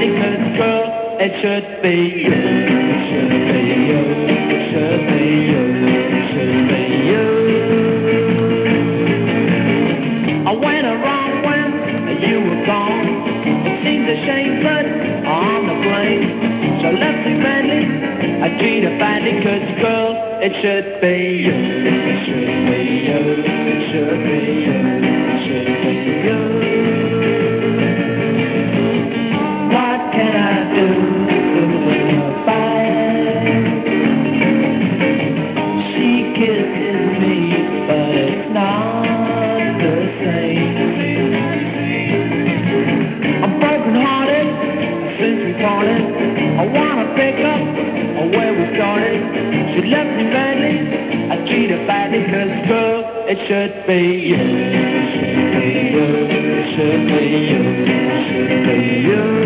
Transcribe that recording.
badly, 'cause girl, it should be you. It should be you. It should be you. It should be you. I went around when you were gone. It seems a shame, but I'm to blame. So left me badly, I treat her badly, 'cause girl, it should be you. It should be you. It should be you. It should be you. What can I do about it? She kisses me, but it's not the same. I'm broken hearted since we parted. I wanna pick up where we started. She left me badly, I treat her badly, 'cause girl, it should be you. It should be you. It should be you. It should be you.